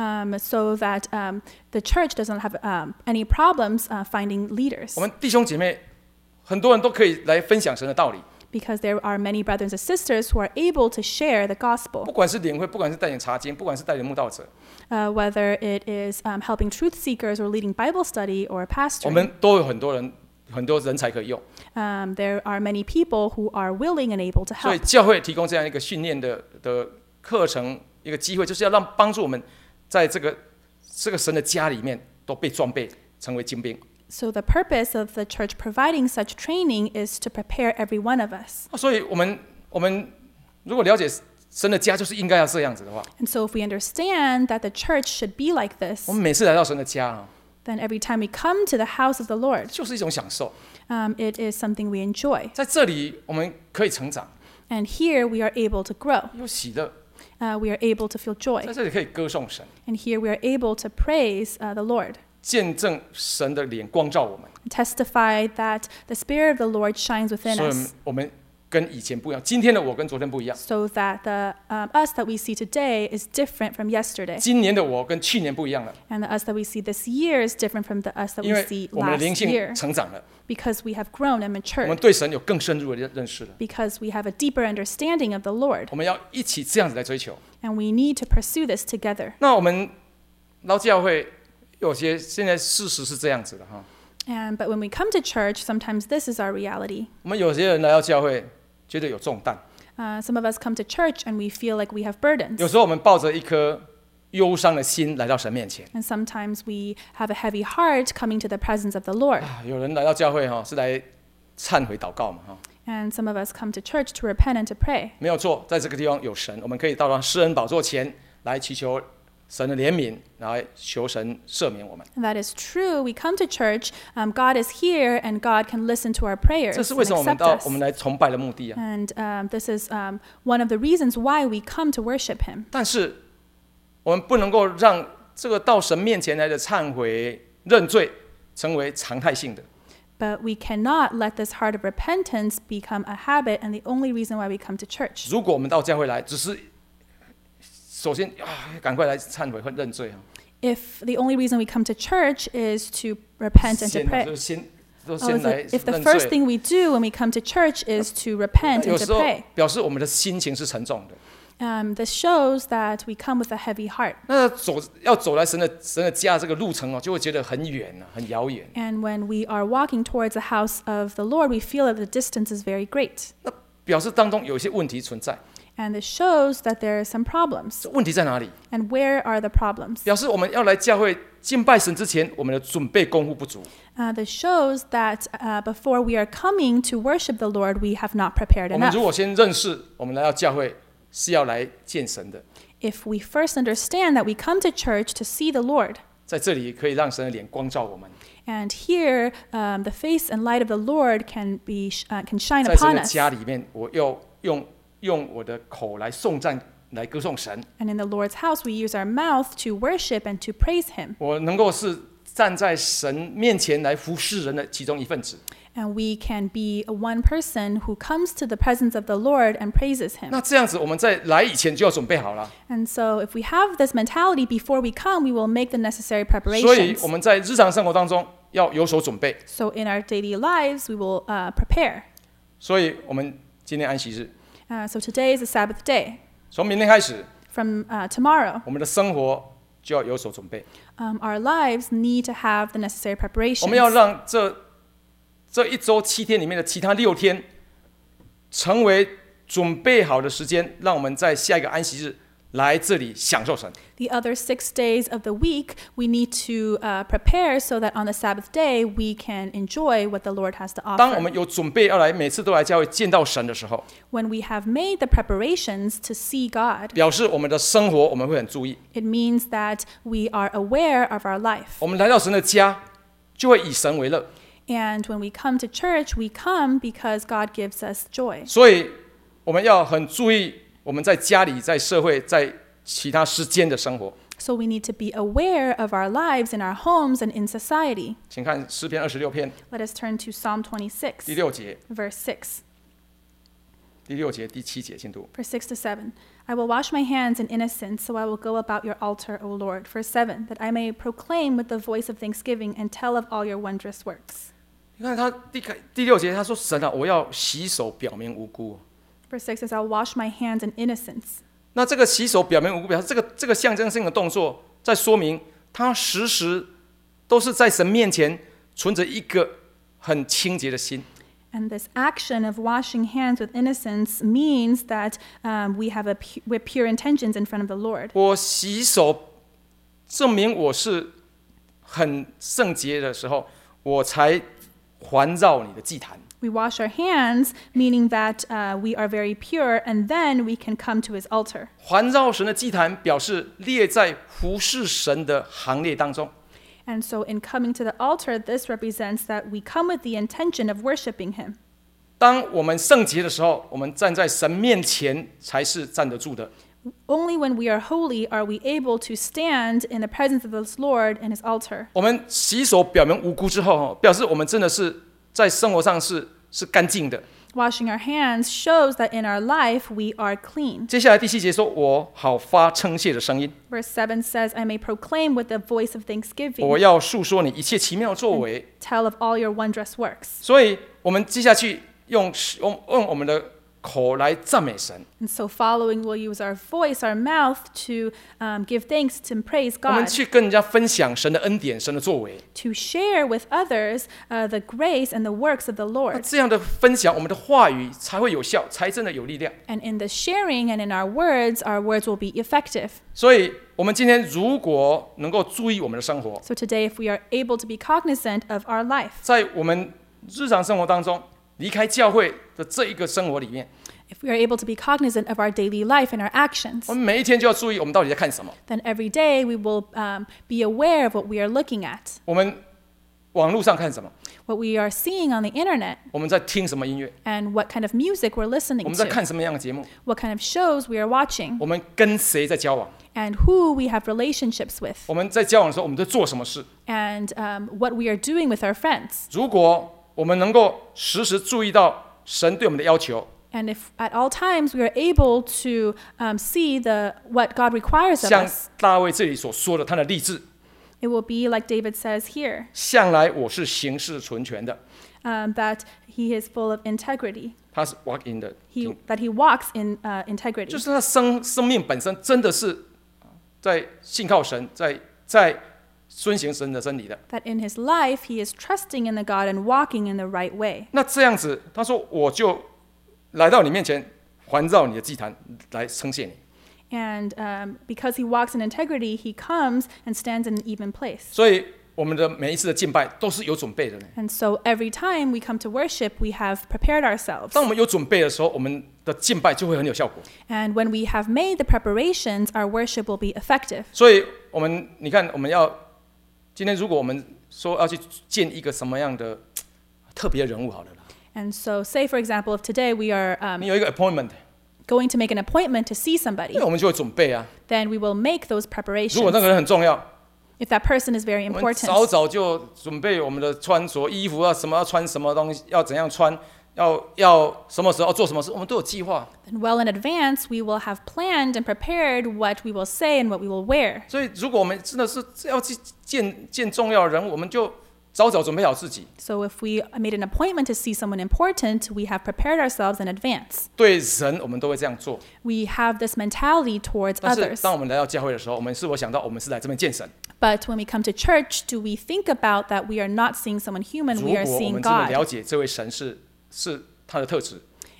so that the church doesn't have any problems finding leaders? 我们弟兄姐妹很多人都可以来分享神的道理， Because there are many brothers and sisters who are able to share the 不 gospel, 管是领会，不管是带领查经，不管是带领慕道者， whether it is helping truth seekers or leading Bible study or 我 pastoring. 们都有很多人才可以用。 There are many people who are willing and able to 所以 help. 教会提供这样一个训练的课程，一个机会，就是要帮助我们在这个神的家里面都被装备，成为精兵。 So the purpose of the church providing such training is to prepare every one of us. 所以我们如果了解神的家就是应该要这样子的话， And so if we understand that the church should be like this, 我们每次来到神的家 then every time we come to the house of the Lord, 就是一种享受。 it is something we enjoy. 在这里我们可以成长， And here we are able to grow. 有喜乐， We are able to feel 在 joy. 这里可以歌颂神， And here we are able to praise the Lord. 见证神的脸光照我们。 Testify that the Spirit of the Lord shines within 所以 us, 我们跟以前不一样，今天的我跟昨天不一样， so that the us that we see today is different from yesterday. 今年的我跟去年不一样了， And the us that we see this year is different from the us that 因 we 为 see 我们的灵 last 性 year, 成长了， because we have grown and 我们 matured, 对神有更深入的认识了。 because we have a deeper understanding of the Lord, 我们要一起这样子来追求。 and we need to pursue this together. 那我们劳教会有些现在事实是这样子的哈， But when we come to church, sometimes this is our reality. 我们有些人来到教会觉得有重担， Some of us come to church and we feel like we have burdens. 有时候我们抱着一颗忧伤的心来到神面前。 And sometimes we have a heavy heart coming to the presence of the Lord. 有人来到教会是来忏悔祷告嘛 And some of us come to church to repent and to pray. 没有错，在这个地方有神，我们可以到施恩宝座前来祈求神的怜悯，来求神赦免我们。 And that is true. We come to church, God is here, and God can listen to our prayers 这是 and 为什么我们 accept us. 来崇拜的目的啊。 And this is one of the reasons why we come to worship Him. 但是我们不能够让这个到神面前来的忏悔、认罪成为常态性的。 But we cannot let this heart of repentance become a habit and the only reason why we come to church. 如果我们到教会来，只是首先赶快来忏悔和认罪 If the only reason we come to church is to repent and to 先 pray. 就是先都 Oh, 先 is 来 it- if the 认 first 罪。 thing we do when we come to church is to repent 有 and 时 to 候 pray, 表示我们的心情是沉重的。 this shows that we come with a heavy heart. 那要走来神的家这个路程就会觉得很远很遥远。 And when we are walking towards the house of the Lord, we feel that the distance is very great. 那表示当中有一些问题存在。 And this shows that there are some problems. 这问题在哪里？ And where are the problems? 表示我们要来教会敬拜神之前，我们的准备功夫不足。 This shows that before we are coming to worship the Lord, we have not prepared 我们 enough. 如果先认识我们来到教会是要来见神的， If we first understand that we come to church to see the Lord, 在这里可以让神的脸光照我们， and here the face and light of the Lord can shine 在神 upon 的 us. 家里面，我要用我的口来颂赞，来歌颂神。 And in the Lord's house, we use our mouth to worship and to praise Him. 我能够是站在神面前来服侍人的其中一份子。 And we can be one person who comes to the presence of the Lord and praises Him. 那这样子，我们在来以前就要准备好了。 And so if we have this mentality before we come, we will make the necessary 所以 preparations. 我们在日常生活当中要有所准备。 So in our daily lives, we will prepare. 所以我们今天安息日， So today is a Sabbath day. 从明天开始， From tomorrow, 我们的生活就要有所准备。 our lives need to have the necessary 我们要 preparations. 让这一周7天里面的其他6天，成为准备好的时间，让我们在下一个安息日来这里享受神。 The other 6 days of the week, we need to prepare so that on the Sabbath day, we can enjoy what the Lord has to 当我 offer. 们有准备要来每次都来教会见到神的时候， When we have made the preparations to see God, 表示我们的生活我们会很注意。 it means that we are aware of our life. 我们来到神的家，就会以神为乐。 And when we come to church, we come because God gives us joy. 所以我们要很注意我们在家里、在社会、在其他世间的生活。 So we need to be aware of our lives in our homes and in society. 请看诗篇26篇 Let us turn to Psalm 第 26, 6节、 verse 6. 第6节、第7节，请读。 Verse 6 to 7. I will wash my hands in innocence, so I will go about your altar, O Lord. Verse 7. That I may proclaim with the voice of thanksgiving and tell of all your wondrous works. 你看他第6节，他说：“神啊，我要洗手，表明无辜。” Verse 6 says, I'll wash my hands in innocence. 那这个洗手表明无辜，表示这个象征性的动作，在说明他时时都是在神面前存着一个很清洁的心。 And this action of washing hands with innocence means that we have we're pure intentions in front of the Lord. 我洗手，证明我是很圣洁的时候，我才环绕你的祭坛。 We wash our hands, meaning that we are very pure, and then we can come to his altar. 环绕神的祭坛，表示列在服侍神的行列当中。 And so in coming to the altar, this represents that we come with the intention of worshiping him. 当我们圣洁的时候，我们站在神面前才是站得住的。 Only when we are holy are we able to stand in the presence of this Lord in his altar. 我们洗手表明无辜之后，表示我们真的是在生活上是干净的。 Washing our hands shows that in our life we are clean. 接下来第7节说：“我好发称谢的声音， Verse 7 says, I may proclaim with the voice of 我 thanksgiving, 要述说你一切奇妙的作为。 tell of all your wondrous works. ” 所以，我们接下去用我们的口来赞美神。 And so following, we'll use our voice, our mouth to give thanks and praise 我们 God, 去跟人家分享神的恩典、神的作为。 to share with others the grace and the works of the 那 Lord. 这样的分享，我们的话语才会有效，才真的有力量。 And in the sharing and in our words will be effective. 所以，我们今天如果能够注意我们的生活， So today, if we are able to be cognizant of our life, 在我们日常生活当中，离开教会的这一个生活里面， if we are able to be cognizant of our daily life and our actions, 我们每一天就要注意我们到底在看什么。 then every day we will be aware of what we are looking at, 我们网络上看什么？ what we are seeing on the internet, 我们在听什么音乐？ and what kind of music we're 我 listening 们在 to, 看什么样的节目？ what kind of shows we are watching, 我们跟谁在交往？ and who we have relationships with, 我们在交往的时候，我们在做什么事？ and what we are doing with our friends. 如果我们能够时时注意到神对我们的要求， And if at all times we are able to see what God requires of 像 us, 大卫这里所说的，他的励志， it will be like David says here, 向来我是行事纯全的。 that he is full of integrity, 他是 walk in 的， that he walks in integrity. 就是他生命本身真的是在信靠神，在遵行神的真理的。 That in his life he is trusting in the God and walking in the right way. 那这样子，他说我就来到你面前，环绕你的祭坛来称谢你。 And because he walks in integrity, he comes and stands in an even place. 所以我们的每一次的敬拜都是有准备的呢。 And so every time we come to worship, we have prepared ourselves. 当我们有准备的时候，我们的敬拜就会很有效果。 And when we have made the preparations, our worship will be effective. 所以你看，我们今天如果我们说要去见一个什么样的特别人物，好了啦， And so say, for example, if today we are 你有一个 appointment， going to make an appointment to see 那 somebody, 我们就会准备啊。 then we will make those 如果那 preparations. 个人很重要， If that person is very 我们 important, 早就准备我们的穿着衣服要什么，要穿什么东西，要怎样穿，要什么时候做什么事，我们都有计划。 then well in advance, we will have planned and prepared what we will say and what we will wear. 所以，如果我们真的是要去见重要的人物，我们就早准备好自己。 So if we made an appointment to see someone important, we have prepared ourselves in advance. 对人，我们都会这样做。 We have this mentality towards 但是， others. 当我们来到教会的时候，我们是否想到我们是来这边见神？ But when we come to church, do we think about that we are not seeing someone human, 如 we are 果我 seeing 们真的 God? 了解这位神是他的特质，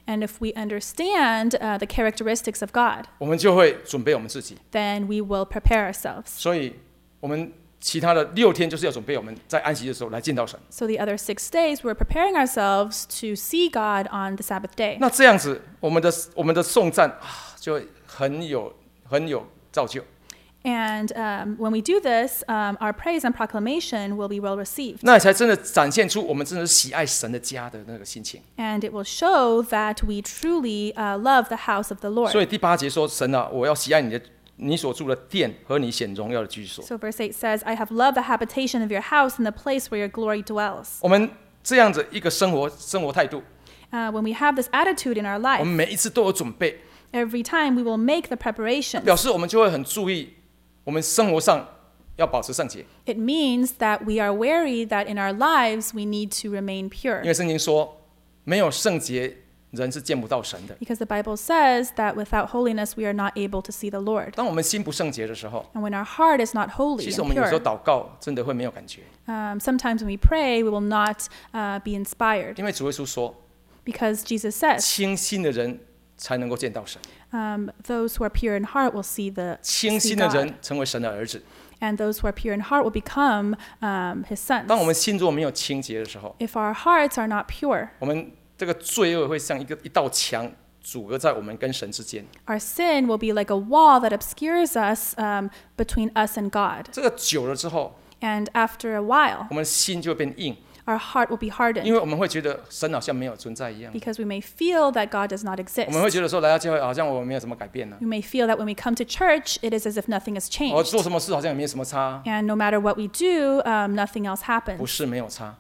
And if we understand the characteristics of God, 我们就会准备我们自己。 then we will prepare ourselves. 所以，我们其他的6天就是要准备我们在安息的时候来见到神。 So the other 6 days, we're preparing ourselves to see God on the Sabbath day. 那这样子，我们的颂赞就会很有造就。 And when we do this, our praise and proclamation will be well received. 那才真的展现出我们真的是喜爱神的家的那个心情。 And it will show that we truly love the house of the 所 Lord. 以第8节说：“神啊，我要喜爱你所住的殿和你显荣耀的居所。” So verse 8 says, I have loved the habitation of your house and the place where your glory dwells. 我们这样子一个生活态度， When we have this attitude in our 我 life, 们每一次都有准备， every time we will make the preparations. 表示我们就会很注意我们生活上要保持圣洁。 It means that we are wary that in our lives we need to remain 因 pure. 为圣经说，没有圣洁人是见不到神的。 Because the Bible says that without holiness we are not able to see the Lord. 当我们心不圣洁的时候， And when our heart is not holy 其实我 and 们有时候 pure, 祷告真的会没有感觉， sometimes when we pray, we will not be inspired. 因为主耶稣说， Because Jesus says, 清心的人才能够见到神， those who are pure in heart will see 清 see 心的 God. 人成为神的儿子。 And those who are pure in heart will become his sons. 当我们心若没有清洁的时候， If our hearts are not pure, 我们这个罪恶会像一道墙阻隔在我们跟神之间。 our sin will be like a wall that obscures us between us and God. 这个久了之后， And after a while, 我们心就会变硬， our heart will be 因 hardened 为我们会觉得神好像没有存在一样。 because we may feel that God does not 我们会 exist. 觉得说来到教会好像我没有什么改变呢、 We may feel that when we come to church, it is as if nothing has 我 changed. 做什么事好像也没什么差， And no matter what we do, nothing else 不 happens. 是没有差，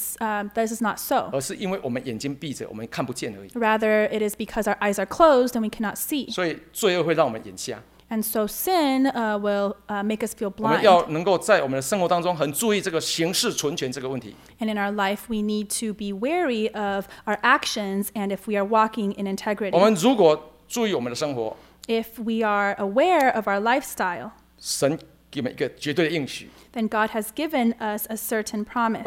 This is not so. 而是因为我们眼睛闭着，我们看不见而已。 Rather, it is because our eyes are closed and we cannot see. 所以罪恶会让我们眼瞎。 And so sin will make us feel 我们 blind. 要能够在我们的生活当中很注意这个刑事存权这个问题。 And in our life, we need to be wary of our actions and if we are walking in 我 integrity. 们如果注意我们的生活， If we are aware of our lifestyle, 神给我们一个绝对的应许。 then God has given us a certain promise.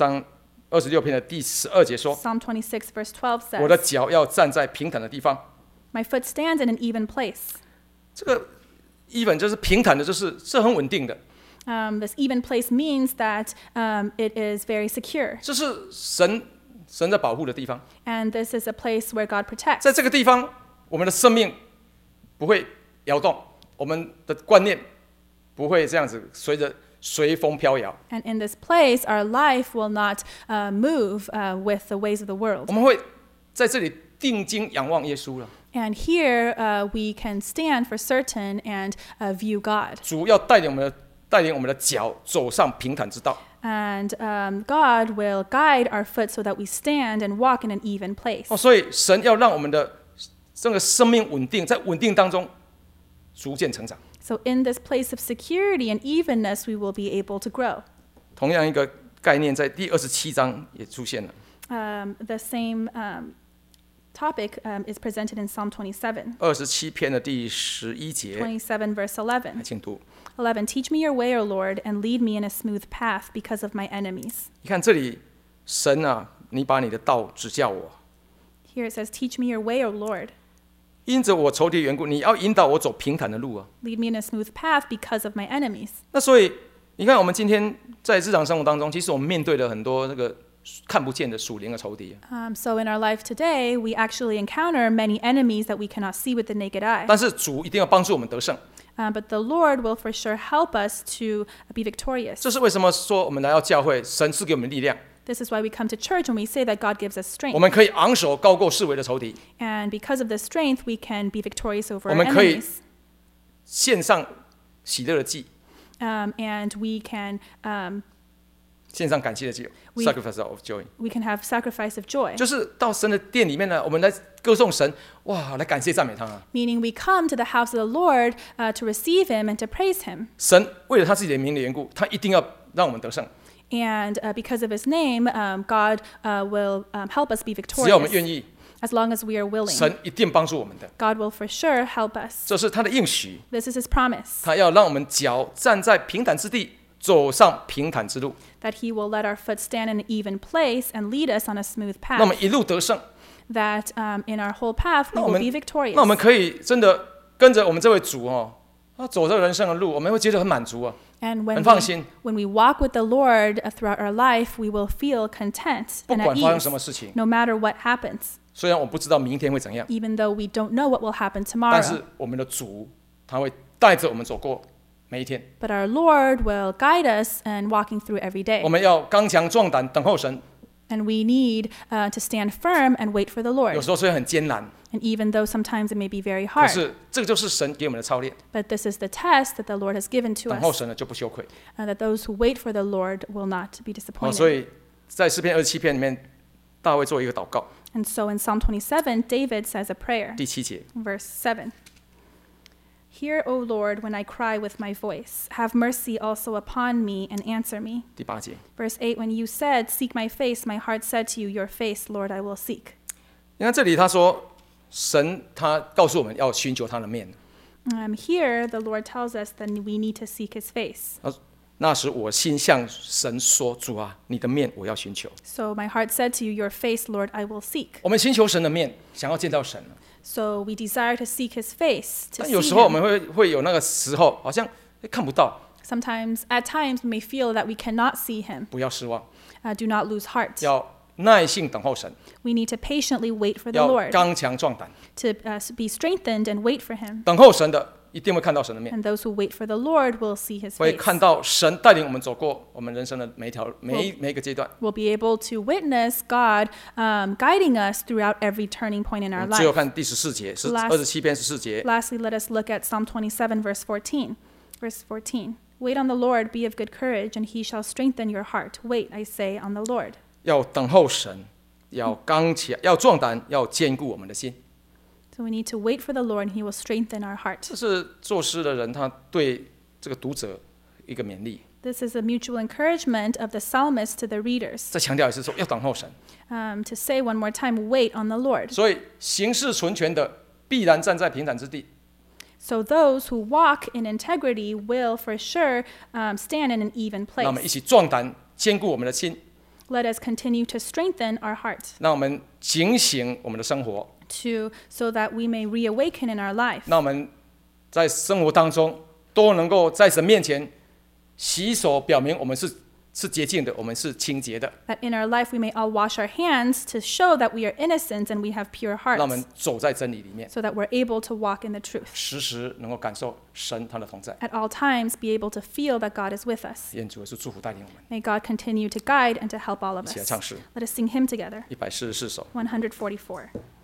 26篇的第12节说 Psalm 26, verse 12：“ 我的 says, 脚要站在平坦的地方。 My foot stands in an even place. ” 这个even就是平坦的，是很稳定的， This even place means that it is very secure. 这是神在保护的地方。 And this is a place where God protects. 在这个地方，我们的生命不会摇动，我们的观念不会这样子随风飘摇。 And in this place, our life will not move with the ways of the 我 world. 们会在这里定睛仰望耶稣了。 And here we can stand for certain and view God. 主要带领我们的脚走上平坦之道。 And God will guide our foot so that we stand and walk in an even place. 所以神要让我们的这个生命稳定，在稳定当中逐渐成长。 So in this place of security and evenness, we will be able to grow. 同样一个概念在第27章也出现了。 The same topic is presented in Psalm 27. 27篇的第11节， 27 verse 11. 请读。 11. Teach me your way, O Lord, and lead me in a smooth path because of my enemies. 你看这里，神啊，你把你的道指教我， Here it says, Teach me your way, O Lord. 因着我仇敌的缘故，你要引导我走平坦的路啊。 Lead me in a smooth path because of my enemies. 那所以你看，我们今天在日常生活当中，其实我们面对了很多这个看不见的属灵的仇敌， So in our life today, we actually encounter many enemies that we cannot see with the naked eye. 但是主一定要帮助我们得胜。 But the Lord will for sure help us to be victorious. 这是为什么说我们来到教会，神赐给我们力量， This is why we come to church and we say that God gives us 我 strength. 们可以昂首高过四围的仇敌， And because of this strength, we can be victorious over 我 our 们可以 enemies. 献上喜乐的祭， And we can 献上感谢的祭 We- ，sacrifice of joy， have sacrifice of joy. 就是到神的殿里面呢，我们来歌颂神，哇，来感谢赞美他啊！ Meaning we come to the house of the Lord to receive him and to praise him. 神为了他自己的名的缘故，他一定要让我们得胜。 And because of his name, God will help us be 只要我们愿 victorious 意， as long as we are willing. 神一定帮助我们的。 God will for sure help us. 这是他的应许， This is his promise 他要让我们脚站在平坦之地，走上平坦之路， that he will let our foot stand in an even place and lead us on a smooth 那么 path. 一路得胜。 that in our whole path we 那我 will 们 be victorious. 那我们可以真的跟着我们这位主他走这人生的路，我们会觉得很满足啊， And 很放心， when we walk with the Lord throughout our life, we will feel content 不 and 管 at 发生 ease, 什么事情。 no matter what happens. 虽然我不知道明天会怎样， Even though we don't know what will happen 但 tomorrow, 是我们的主他会带着我们走过每一天。 but our Lord will guide us and walking through every 我 day. 们要刚强壮胆，等候神。 And we need to stand firm and wait for the 有 Lord. 时候虽然很艰难， And even though sometimes it may be very 可 hard, 是这个就是神给我们的操练。 but this is the test that the Lord has given to 等候 us, 神了就不羞愧。 that those who wait for the Lord will not be 所 disappointed. 以在诗篇27篇里面，大卫做一个祷告， And so in Psalm 27, David says a prayer, 第7节， verse 7. Hear, O Lord, when I cry with my voice. Have mercy also upon me and answer me. 第8节。 Verse 8, when you said, Seek my face, my heart said to you, Your face, Lord, I will seek. 你看这里他说，神他告诉我们要寻求他的面。 Here, the Lord tells us that we need to seek his face. 那时我心向神说：“主啊，你的面我要寻求。 So my heart said to you, Your face, Lord, I will seek. ” 我们寻求神的面，想要见到神。 So we desire to seek his face, to 但有 see 时候我 him. 们会有那个时候，好像看不到， Sometimes, at times, we may feel that we cannot see him. 不要失望， Do not lose heart. 要耐性等候神， We need to patiently wait for the 要 Lord, 刚强壮胆。 to be strengthened and wait for him. 等候神的一定会看到神的面， And those who wait for the Lord will see his 会 face. 看到神带领我们走过我们人生的每一个阶段。 We'll be able to witness God guiding us throughout every turning point in 我 our 们最后 life. 看第14节，是 Last- 27篇14节。 Lastly, let us look at Psalm 27, verse 14. Verse 14. Wait on the Lord, be of good courage, and he shall strengthen your heart. Wait, I say, on the Lord. 要等候神，要刚强，要壮胆，要坚固我们的心。 So we need to wait for the Lord, and he will strengthen our heart. 这是作诗的人他对这个读者一个勉励。 This is a mutual encouragement of the psalmist to the readers. 再强调一次说，要等候神。 To say one more time, wait on the Lord. 所以行事纯全的，必然站在平坦之地。 So those who walk in integrity will for sure stand in an even 让我们一 place. 起壮胆，坚固我们的心。 Let us continue to strengthen our heart 让我们警醒我们的生活。 so that we may reawaken in our life. 让我们在生活当中都能够在神面前洗手，表明我们是洁净的，我们是清洁的。 That in our life we may all wash our hands to show that we are innocent and we have pure 让我们 hearts, 走在真理里面， so that we're able to walk in the truth. 时时能够感受神他的同在。 At all times be able to feel that God is with us. 愿主耶稣祝福带领我们。 May God continue to guide and to help all of 一起来 us. 唱诗 Let us sing him together. 144首。 144.